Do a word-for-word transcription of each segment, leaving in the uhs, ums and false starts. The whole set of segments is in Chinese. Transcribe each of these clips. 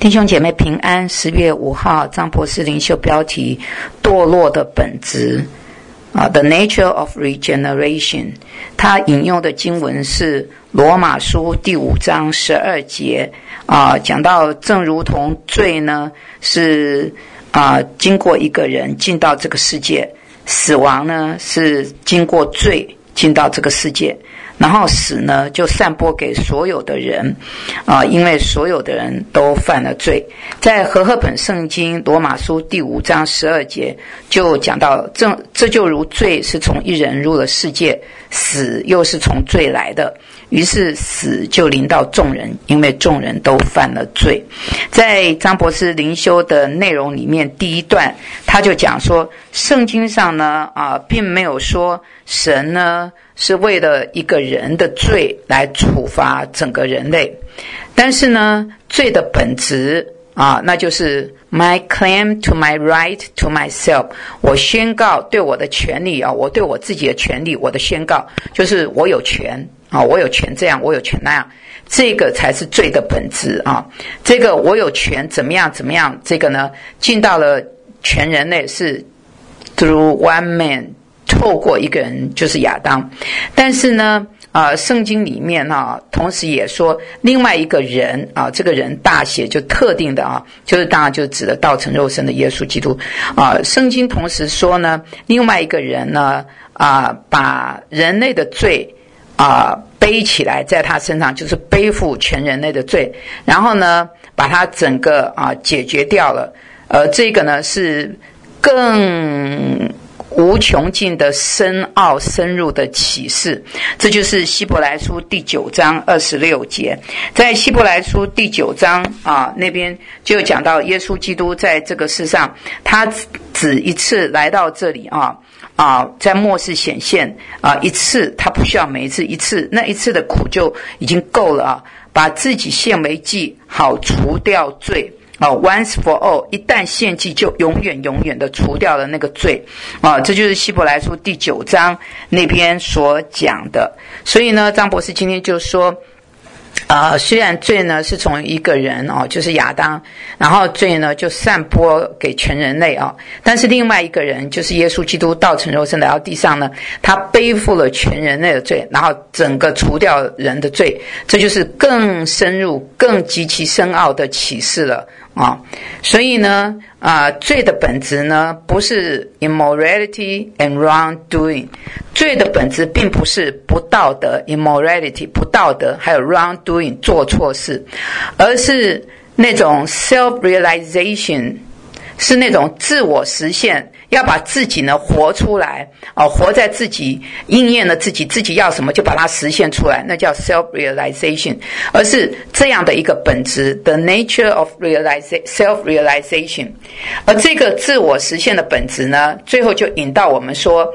弟兄姐妹平安。十月五号，张博士灵修标题：堕落的本质。啊 ，The nature of regeneration。他引用的经文是罗马书第五章十二节啊，讲到正如同罪呢是啊经过一个人进到这个世界，死亡呢是经过罪进到这个世界。然后死呢就散播给所有的人啊，因为所有的人都犯了罪。在和合本圣经罗马书第五章十二节就讲到，这这就如罪是从一人入了世界，死又是从罪来的，于是死就临到众人，因为众人都犯了罪。在张博士灵修的内容里面，第一段他就讲说，圣经上呢啊，并没有说神呢是为了一个人的罪来处罚整个人类，但是呢，罪的本质啊，那就是 my claim to my right to myself， 我宣告对我的权利啊，我对我自己的权利，我的宣告就是我有权啊，我有权这样，我有权那样，这个才是罪的本质啊。这个我有权怎么样怎么样，这个呢，进到了全人类是 through one man。透过一个人就是亚当，但是呢，啊，圣经里面啊，同时也说另外一个人啊，这个人大写就特定的啊，就是当然就指的道成肉身的耶稣基督啊。圣经同时说呢，另外一个人呢，啊，把人类的罪啊背起来，在他身上，就是背负全人类的罪，然后呢，把他整个啊解决掉了。呃，这个呢是更无穷尽的深奥深入的启示，这就是希伯来书第九章二十六节。在希伯来书第九章啊那边就讲到耶稣基督在这个世上，他只一次来到这里啊啊，在末世显现啊一次，他不需要每一次一次，那一次的苦就已经够了啊，把自己献为祭，好除掉罪。哦 once for all， 一旦献祭就永远永远的除掉了那个罪啊，这就是希伯来书第九章那边所讲的。所以呢，张博士今天就说呃，虽然罪呢是从一个人哦，就是亚当，然后罪呢就散播给全人类哦，但是另外一个人就是耶稣基督道成肉身来到地上呢，他背负了全人类的罪，然后整个除掉人的罪，这就是更深入、更极其深奥的启示了啊。所以呢，啊、呃，罪的本质呢不是 immorality and wrongdoing， 罪的本质并不是不道德 immorality 不道德，还有 wrongdoing 做错事，而是那种 self-realization， 是那种自我实现，要把自己呢活出来哦，活在自己，应验了自己，自己要什么就把它实现出来，那叫 self-realization， 而是这样的一个本质 the nature of realization self-realization。 而这个自我实现的本质呢，最后就引到我们说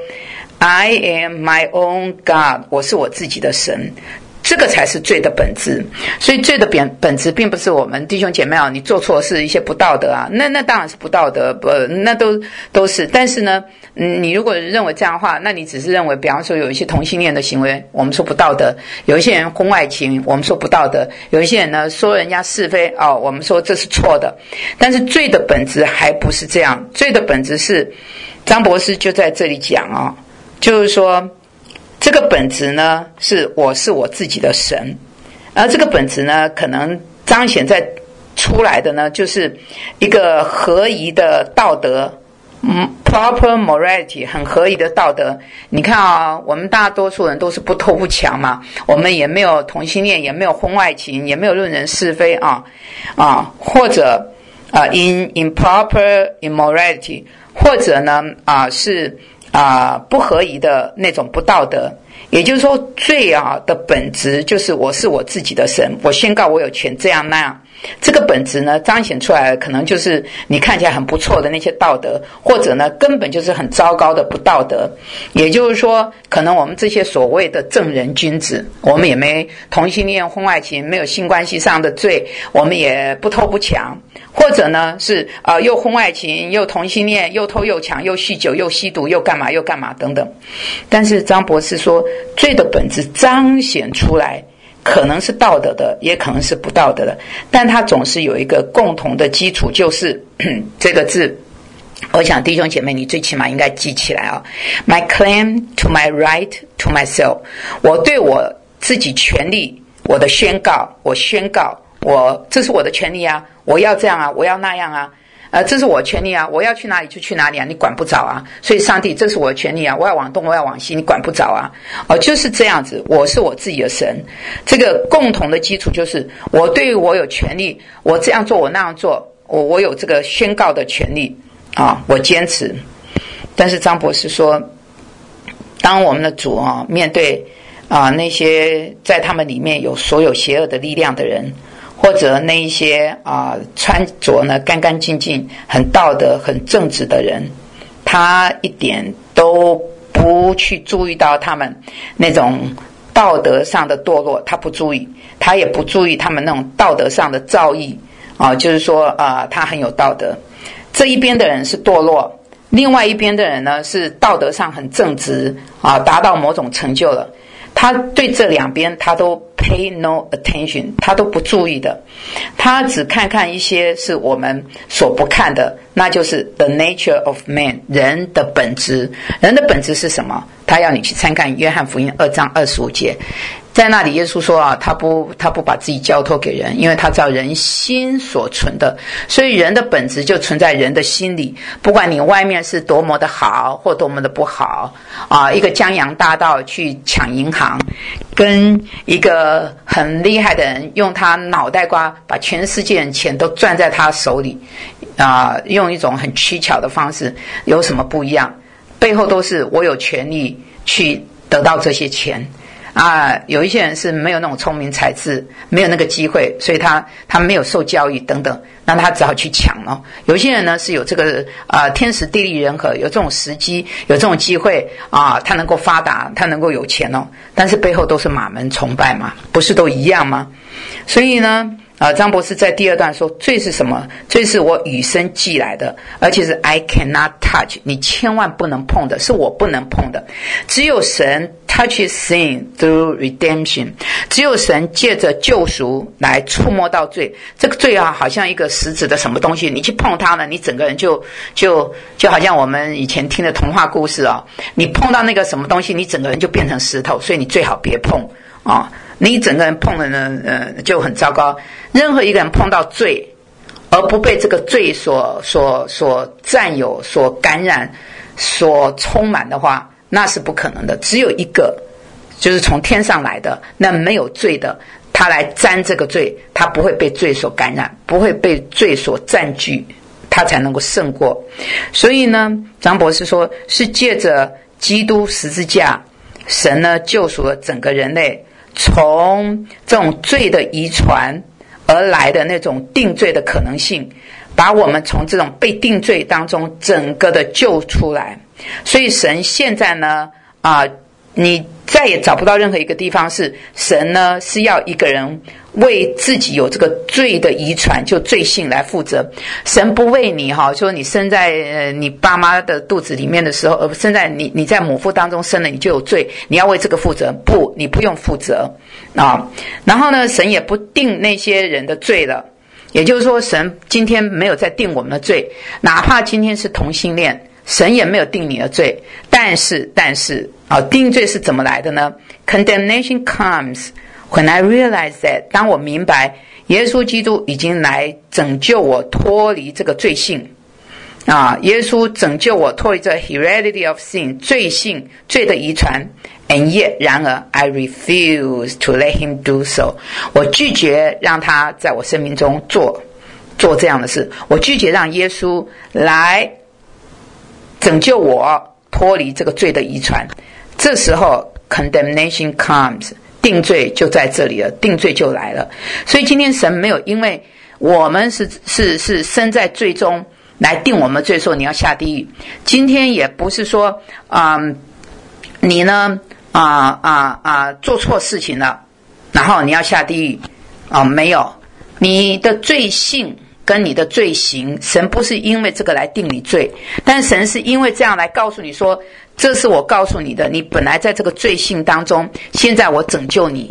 I am my own God， 我是我自己的神，这个才是罪的本质。所以罪的本本质并不是我们弟兄姐妹啊，你做错事一些不道德啊，那那当然是不道德，不那都都是。但是呢，你如果认为这样的话，那你只是认为，比方说有一些同性恋的行为，我们说不道德；有一些人婚外情，我们说不道德；有一些人呢说人家是非哦，我们说这是错的。但是罪的本质还不是这样，罪的本质是张博士就在这里讲啊、哦，就是说。这个本质呢，是我是我自己的神，而这个本质呢，可能彰显在出来的呢，就是一个合宜的道德，嗯 ，proper morality， 很合宜的道德。你看啊，我们大多数人都是不偷不抢嘛，我们也没有同性恋，也没有婚外情，也没有论人是非啊啊，或者啊 in improper immorality， 或者呢啊是。啊、呃，不合宜的那种不道德，也就是说，罪啊的本质就是我是我自己的神，我宣告我有权这样那样。这个本质呢，彰显出来的可能就是你看起来很不错的那些道德，或者呢根本就是很糟糕的不道德。也就是说，可能我们这些所谓的正人君子，我们也没同性恋、婚外情，没有性关系上的罪，我们也不偷不抢，或者呢是啊、呃、又婚外情，又同性恋，又偷又抢，又酗酒，又吸毒，又干嘛又干嘛等等。但是张博士说，罪的本质彰显出来。 可能是道德的，也可能是不道德的，但它总是有一个共同的基础，就是这个字，我想弟兄姐妹你最起码应该记起来啊。My claim to my right to myself， 我对我自己权利，我的宣告，我宣告，我这是我的权利啊，我要这样啊，我要那样啊。呃，这是我的权利啊，我要去哪里就去哪里啊，你管不着啊。所以上帝，这是我的权利啊，我要往东，我要往西，你管不着啊。哦、呃，就是这样子，我是我自己的神。这个共同的基础就是我对我有权利，我这样做，我那样做，我我有这个宣告的权利啊，我坚持。但是张博士说，当我们的主啊面对啊那些在他们里面有所有邪恶的力量的人，或者那一些啊、呃、穿着呢干干净净、很道德、很正直的人，他一点都不去注意到他们那种道德上的堕落，他不注意，他也不注意他们那种道德上的造诣啊、呃，就是说啊、呃，他很有道德。这一边的人是堕落，另外一边的人呢是道德上很正直啊、呃，达到某种成就了。他对这两边他都 pay no attention， 他都不注意的，他只看看一些是我们所不看的，那就是 the nature of man， 人的本质。人的本质是什么？他要你去参看约翰福音二章二十五节，在那里耶稣说啊，他不他不把自己交托给人，因为他知道人心所存的，所以人的本质就存在人的心里。不管你外面是多么的好或多么的不好啊，一个江洋大盗去抢银行，跟一个很厉害的人用他脑袋瓜把全世界的钱都攥在他手里啊，用一种很蹊跷的方式，有什么不一样？背后都是我有权利去得到这些钱啊。有一些人是没有那种聪明才智，没有那个机会，所以他他没有受教育等等，那他只好去抢了。有一些人呢是有这个啊、呃、天时地利人和，有这种时机，有这种机会啊，他能够发达，他能够有钱哦。但是背后都是马门崇拜嘛，不是都一样吗？所以呢。啊，张博士在第二段说，罪是什么？罪是我与生俱来的，而且是 I cannot touch， 你千万不能碰的，是我不能碰的。只有神 touches sin through redemption， 只有神借着救赎来触摸到罪。这个罪啊，好像一个实质的什么东西，你去碰它呢，你整个人就就就好像我们以前听的童话故事啊，你碰到那个什么东西，你整个人就变成石头，所以你最好别碰啊。你整个人碰了呢，呃，就很糟糕。任何一个人碰到罪，而不被这个罪所所所占有、所感染、所充满的话，那是不可能的。只有一个，就是从天上来的，那没有罪的，他来沾这个罪，他不会被罪所感染，不会被罪所占据，他才能够胜过。所以呢，张博士说，是借着基督十字架，神呢救赎了整个人类。从这种罪的遗传而来的那种定罪的可能性，把我们从这种被定罪当中整个的救出来。所以神现在呢啊、呃，你再也找不到任何一个地方是神呢是要一个人为自己有这个罪的遗传，就罪性来负责。神不为你哈，说你生在呃你爸妈的肚子里面的时候，呃生在你你在母腹当中生了，你就有罪，你要为这个负责。不，你不用负责啊。然后呢，神也不定那些人的罪了，也就是说，神今天没有在定我们的罪，哪怕今天是同性恋，神也没有定你的罪。但是，但是啊，定罪是怎么来的呢 ？Condemnation comes。When I realize that， 当我明白耶稣基督已经来拯救我脱离这个罪性啊，耶稣拯救我脱离这 heredity of sin 罪性罪的遗传 ，and yet 然而 I refuse to let him do so， 我拒绝让他在我生命中做做这样的事，我拒绝让耶稣来拯救我脱离这个罪的遗传。这时候 condemnation comes。定罪就在这里了，定罪就来了。所以今天神没有因为我们是是是身在罪中来定我们罪，说你要下地狱。今天也不是说啊、呃，你呢啊啊啊做错事情了，然后你要下地狱啊、呃，没有，你的罪性跟你的罪行，神不是因为这个来定你罪，但神是因为这样来告诉你说，这是我告诉你的，你本来在这个罪性当中，现在我拯救你，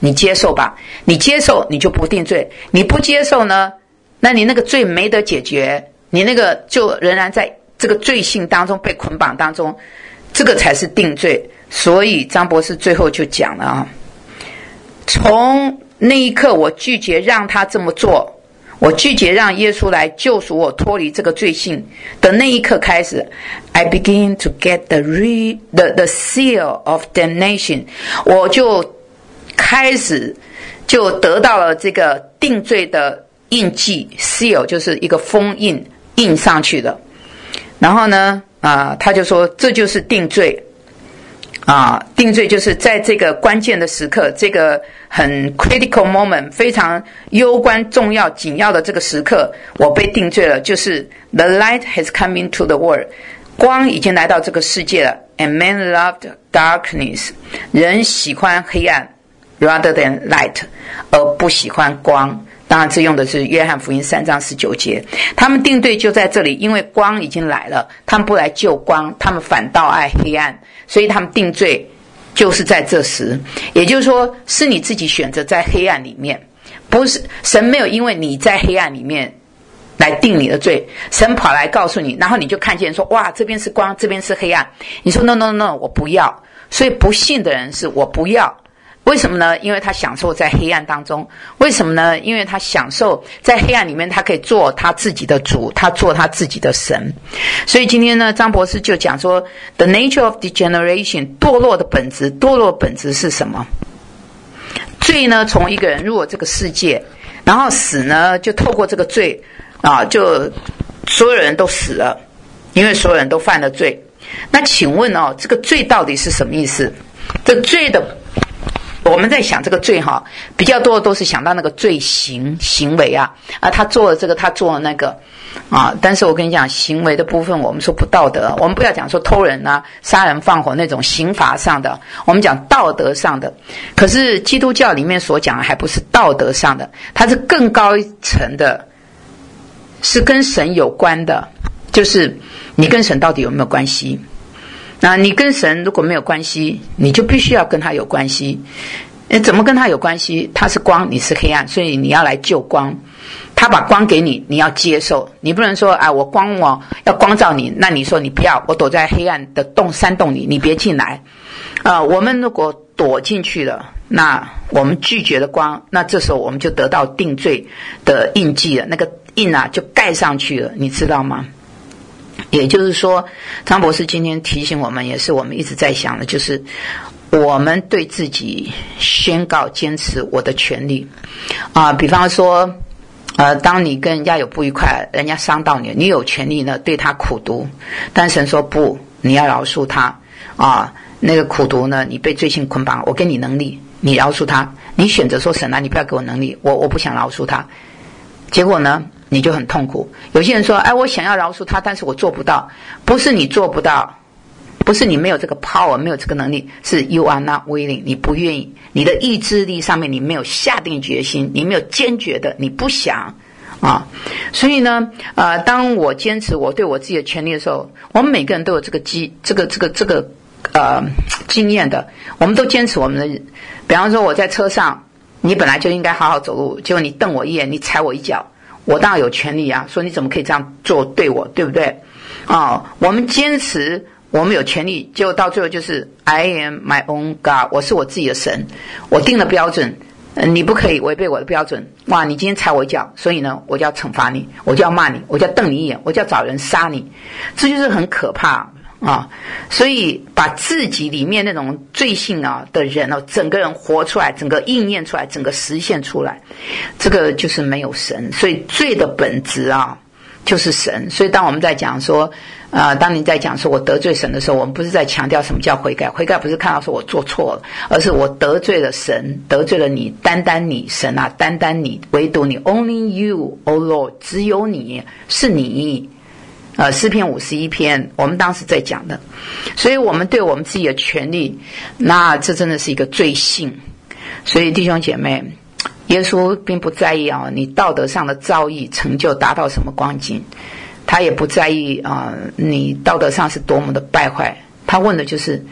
你接受吧，你接受你就不定罪，你不接受呢，那你那个罪没得解决，你那个就仍然在这个罪性当中被捆绑当中，这个才是定罪。所以张博士最后就讲了啊，从那一刻我拒绝让他这么做，我拒绝让耶稣来救赎我脱离这个罪性的那一刻开始， I begin to get the, re, the, the seal of damnation， 我就开始就得到了这个定罪的印记， seal 就是一个封印印上去的。然后呢啊，他就说这就是定罪啊，定罪就是在这个关键的时刻，这个很 critical moment， 非常攸关重要紧要的这个时刻，我被定罪了，就是 the light has come into the world， 光已经来到这个世界了， and man loved darkness， 人喜欢黑暗 rather than light， 而不喜欢光。当然这用的是约翰福音三章十九节，他们定罪就在这里，因为光已经来了，他们不来救光，他们反倒爱黑暗，所以他们定罪就是在这时。也就是说是你自己选择在黑暗里面，不是神没有因为你在黑暗里面来定你的罪，神跑来告诉你，然后你就看见说哇这边是光这边是黑暗，你说 no no no 我不要。所以不信的人是我不要，为什么呢？因为他享受在黑暗当中。为什么呢？因为他享受在黑暗里面，他可以做他自己的主，他做他自己的神。所以今天呢，张博士就讲说 The nature of degeneration， 堕落的本质。堕落的本质是什么？罪呢从一个人入了这个世界，然后死呢就透过这个罪啊，就所有人都死了，因为所有人都犯了罪。那请问哦，这个罪到底是什么意思？这罪的我们在想这个罪哈，比较多的都是想到那个罪行行为啊，啊，他做了这个，他做了那个啊。但是我跟你讲，行为的部分我们说不道德，我们不要讲说偷人啊、杀人放火那种刑罚上的，我们讲道德上的。可是基督教里面所讲的还不是道德上的，它是更高一层的，是跟神有关的，就是你跟神到底有没有关系？那你跟神如果没有关系，你就必须要跟他有关系。怎么跟他有关系？他是光，你是黑暗，所以你要来救光。他把光给你，你要接受。你不能说啊，我光我要光照你，那你说你不要，我躲在黑暗的洞山洞里，你别进来。啊、呃，我们如果躲进去了，那我们拒绝了光，那这时候我们就得到定罪的印记了，那个印啊就盖上去了，你知道吗？也就是说，张博士今天提醒我们，也是我们一直在想的，就是我们对自己宣告坚持我的权利啊、呃。比方说呃，当你跟人家有不愉快，人家伤到你，你有权利呢对他苦毒，但神说不，你要饶恕他啊、呃。那个苦毒呢，你被罪性捆绑，我给你能力，你饶恕他。你选择说神啊，你不要给我能力，我我不想饶恕他。结果呢你就很痛苦。有些人说哎，我想要饶恕他，但是我做不到。不是你做不到，不是你没有这个 power， 没有这个能力，是 you are not willing， 你不愿意，你的意志力上面你没有下定决心，你没有坚决的，你不想啊。所以呢呃，当我坚持我对我自己的权利的时候，我们每个人都有这个机这个这个这个呃经验的，我们都坚持我们的。比方说我在车上，你本来就应该好好走路，结果你瞪我一眼，你踩我一脚，我当然有权利啊，说你怎么可以这样做对我，对不对啊、哦？我们坚持我们有权利，结果到最后就是 I am my own God， 我是我自己的神，我定了标准，你不可以违背我的标准。哇，你今天踩我一脚，所以呢我就要惩罚你，我就要骂你，我就要瞪你一眼，我就要找人杀你。这就是很可怕啊！所以把自己里面那种罪性啊的人哦，整个人活出来，整个应验出来，整个实现出来，这个就是没有神。所以罪的本质啊就是神。所以当我们在讲说呃，当你在讲说我得罪神的时候，我们不是在强调什么叫悔改，悔改不是看到说我做错了，而是我得罪了神，得罪了你，单单你神啊，单单你，唯独你 only you O Lord， 只有你，是你。呃，诗篇五十一篇，我们当时在讲的，所以我们对我们自己的权利，那这真的是一个罪性。所以弟兄姐妹，耶稣并不在意啊，你道德上的造诣成就达到什么光景，他也不在意啊，你道德上是多么的败坏，他问的就是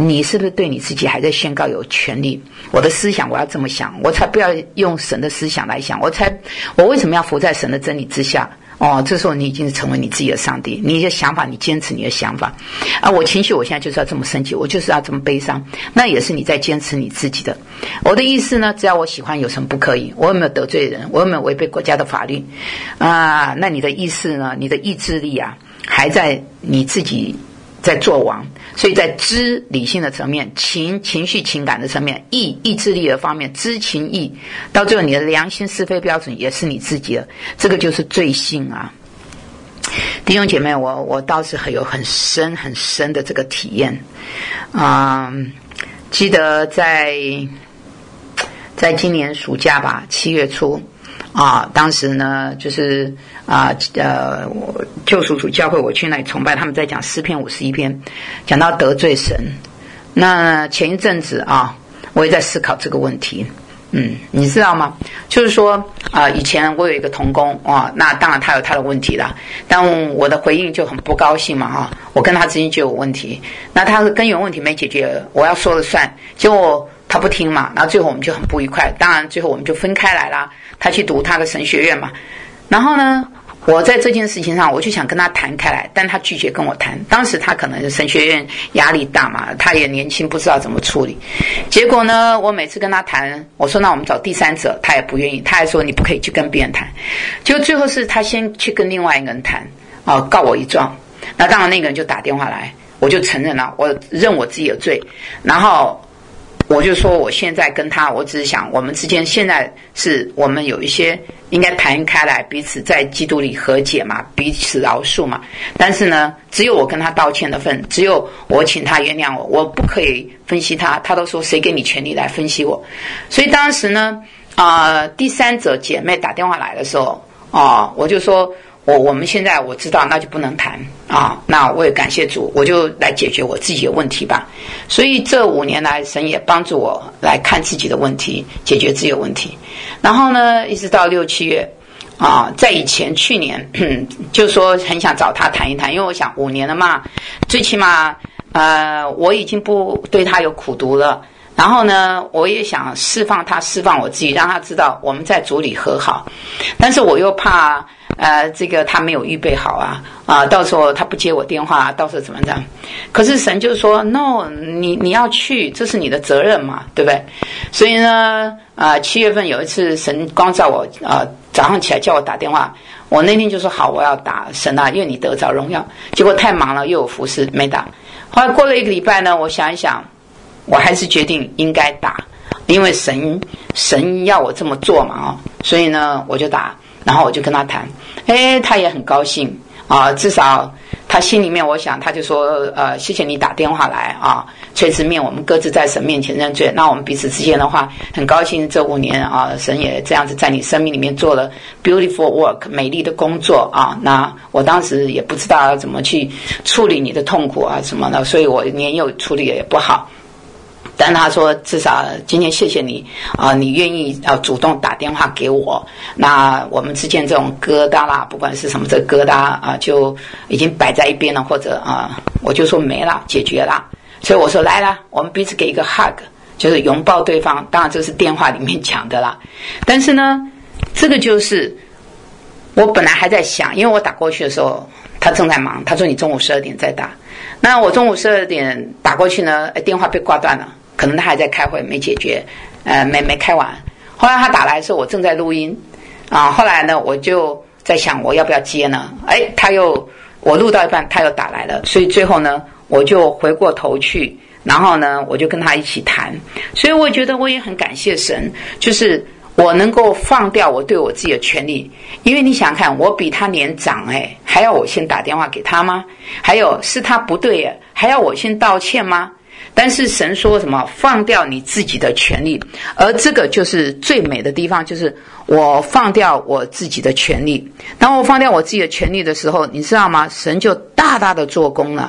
你是不是对你自己还在宣告有权利？我的思想我要这么想，我才不要用神的思想来想，我才我为什么要服在神的真理之下？哦，这时候你已经成为你自己的上帝，你的想法，你坚持你的想法啊！我情绪我现在就是要这么生气，我就是要这么悲伤，那也是你在坚持你自己的。我的意思呢，只要我喜欢，有什么不可以？我有没有得罪人？我有没有违背国家的法律啊？那你的意识呢？你的意志力啊，还在你自己在做王，所以在知理性的层面，情情绪情感的层面，意意志力的方面，知情意，到最后你的良心是非标准也是你自己的，这个就是罪性啊。弟兄姐妹，我我倒是很有很深很深的这个体验啊、嗯，记得在在今年暑假吧，七月初啊，当时呢就是啊呃，救赎主教会我去那里崇拜，他们在讲诗篇五十一篇，讲到得罪神。那前一阵子啊，我也在思考这个问题。嗯，你知道吗？就是说啊、呃，以前我有一个同工啊，那当然他有他的问题啦，但我的回应就很不高兴嘛啊，我跟他之间就有问题，那他的根源问题没解决，我要说了算，结果他不听嘛，然后最后我们就很不愉快，当然最后我们就分开来啦，他去读他的神学院嘛，然后呢，我在这件事情上我就想跟他谈开来，但他拒绝跟我谈，当时他可能神学院压力大嘛，他也年轻不知道怎么处理，结果呢，我每次跟他谈，我说那我们找第三者，他也不愿意，他还说你不可以去跟别人谈，结果最后是他先去跟另外一个人谈啊，告我一状，那当然那个人就打电话来，我就承认了，我认我自己有罪，然后我就说我现在跟他，我只是想我们之间现在是我们有一些应该谈开来，彼此在基督里和解嘛，彼此饶恕嘛，但是呢只有我跟他道歉的份，只有我请他原谅我，我不可以分析他，他都说谁给你权利来分析我，所以当时呢啊、呃，第三者姐妹打电话来的时候啊、呃，我就说我我们现在我知道那就不能谈啊，那我也感谢主，我就来解决我自己的问题吧。所以这五年来，神也帮助我来看自己的问题，解决自己的问题。然后呢，一直到六七月啊，在以前去年就说很想找他谈一谈，因为我想五年了嘛，最起码呃我已经不对他有苦毒了。然后呢，我也想释放他，释放我自己，让他知道我们在主里和好。但是我又怕，呃，这个他没有预备好啊，啊，到时候他不接我电话，到时候怎么样？可是神就说 ，no， 你你要去，这是你的责任嘛，对不对？所以呢，啊、呃，七月份有一次神光照我，啊、呃，早上起来叫我打电话，我那天就说好，我要打神啊，因为你得着荣耀。结果太忙了，又有服事没打。后来过了一个礼拜呢，我想一想。我还是决定应该打，因为神神要我这么做嘛，哦，所以呢我就打，然后我就跟他谈，哎，他也很高兴啊，至少他心里面我想他就说呃谢谢你打电话来啊，垂直面我们各自在神面前认罪，那我们彼此之间的话很高兴这五年啊，神也这样子在你生命里面做了 beautiful work 美丽的工作啊，那我当时也不知道要怎么去处理你的痛苦啊什么的，所以我年幼处理也不好。但他说至少今天谢谢你啊、呃，你愿意啊、呃、主动打电话给我，那我们之间这种疙瘩啦，不管是什么这个疙瘩啊、呃，就已经摆在一边了，或者啊、呃，我就说没了，解决了。所以我说来了，我们彼此给一个 hug， 就是拥抱对方。当然这是电话里面讲的啦，但是呢，这个就是我本来还在想，因为我打过去的时候他正在忙，他说你中午十二点再打，那我中午十二点打过去呢，电话被挂断了。可能他还在开会没解决，呃，没没开完。后来他打来的时候，我正在录音，啊，后来呢，我就在想我要不要接呢？哎，他又我录到一半，他又打来了，所以最后呢，我就回过头去，然后呢，我就跟他一起谈。所以我觉得我也很感谢神，就是我能够放掉我对我自己的权利，因为你想看，我比他年长，哎，还要我先打电话给他吗？还有是他不对，哎，还要我先道歉吗？但是神说什么？放掉你自己的权利，而这个就是最美的地方，就是我放掉我自己的权利。当我放掉我自己的权利的时候，你知道吗？神就大大的做工了。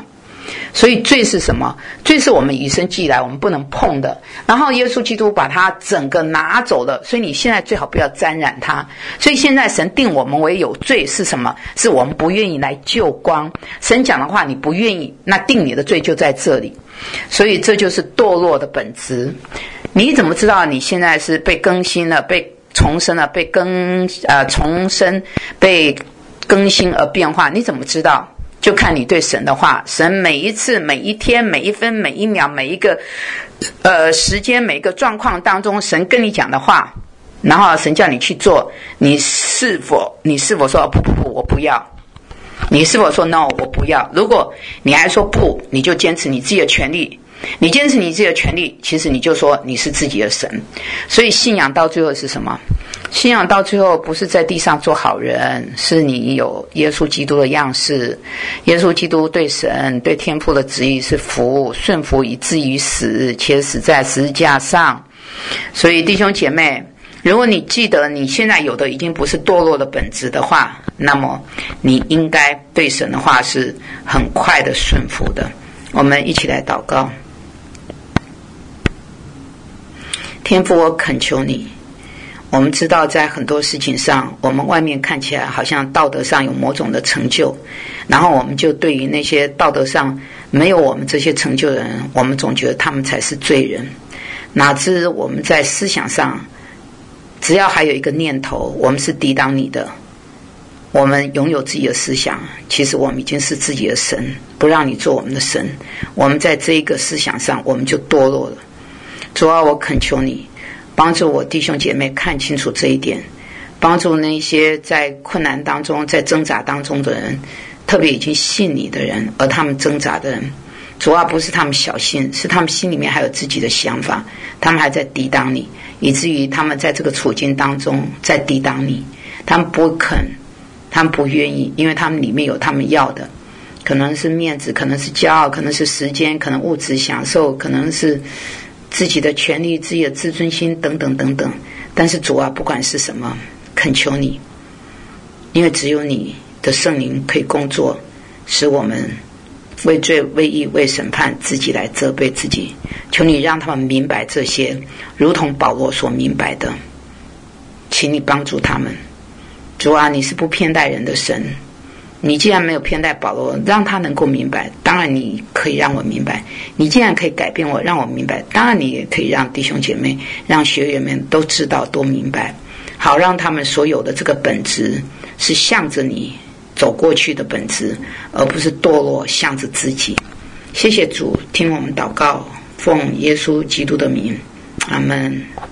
所以罪是什么？罪是我们与生俱来我们不能碰的，然后耶稣基督把它整个拿走了，所以你现在最好不要沾染它。所以现在神定我们为有罪是什么？是我们不愿意来救光。神讲的话你不愿意，那定你的罪就在这里。所以这就是堕落的本质。你怎么知道你现在是被更新了，被重生了，被更呃重生，被更新而变化？你怎么知道？就看你对神的话，神每一次、每一天、每一分、每一秒、每一个呃时间、每一个状况当中，神跟你讲的话，然后神叫你去做，你是否你是否说不不不我不要？你是否说 no 我不要？如果你还说不，你就坚持你自己的权利。你坚持你自己的权利，其实你就说你是自己的神。所以信仰到最后是什么？信仰到最后不是在地上做好人，是你有耶稣基督的样式。耶稣基督对神对天父的旨意是服顺服以至于死，且死在十字架上。所以弟兄姐妹，如果你记得你现在有的已经不是堕落的本质的话，那么你应该对神的话是很快的顺服的。我们一起来祷告。天父，我恳求你，我们知道在很多事情上，我们外面看起来好像道德上有某种的成就，然后我们就对于那些道德上没有我们这些成就的人，我们总觉得他们才是罪人。哪知我们在思想上，只要还有一个念头，我们是抵挡你的，我们拥有自己的思想，其实我们已经是自己的神，不让你做我们的神。我们在这一个思想上，我们就堕落了。主啊，我恳求你帮助我弟兄姐妹看清楚这一点，帮助那些在困难当中在挣扎当中的人，特别已经信你的人，而他们挣扎的人，主啊，不是他们小心，是他们心里面还有自己的想法，他们还在抵挡你，以至于他们在这个处境当中在抵挡你，他们不肯，他们不愿意，因为他们里面有他们要的，可能是面子，可能是骄傲，可能是时间，可能物质享受，可能是自己的权利，自己的自尊心等等等等。但是主啊，不管是什么，恳求你，因为只有你的圣灵可以工作，使我们为罪为义为审判自己来责备自己。求你让他们明白这些，如同保罗所明白的，请你帮助他们。主啊，你是不偏待人的神，你既然没有偏待保罗，让他能够明白，当然你可以让我明白。你既然可以改变我，让我明白，当然你也可以让弟兄姐妹，让学员们都知道，都明白，好让他们所有的这个本质是向着你走过去的本质，而不是堕落向着自己。谢谢主，听我们祷告，奉耶稣基督的名，阿们。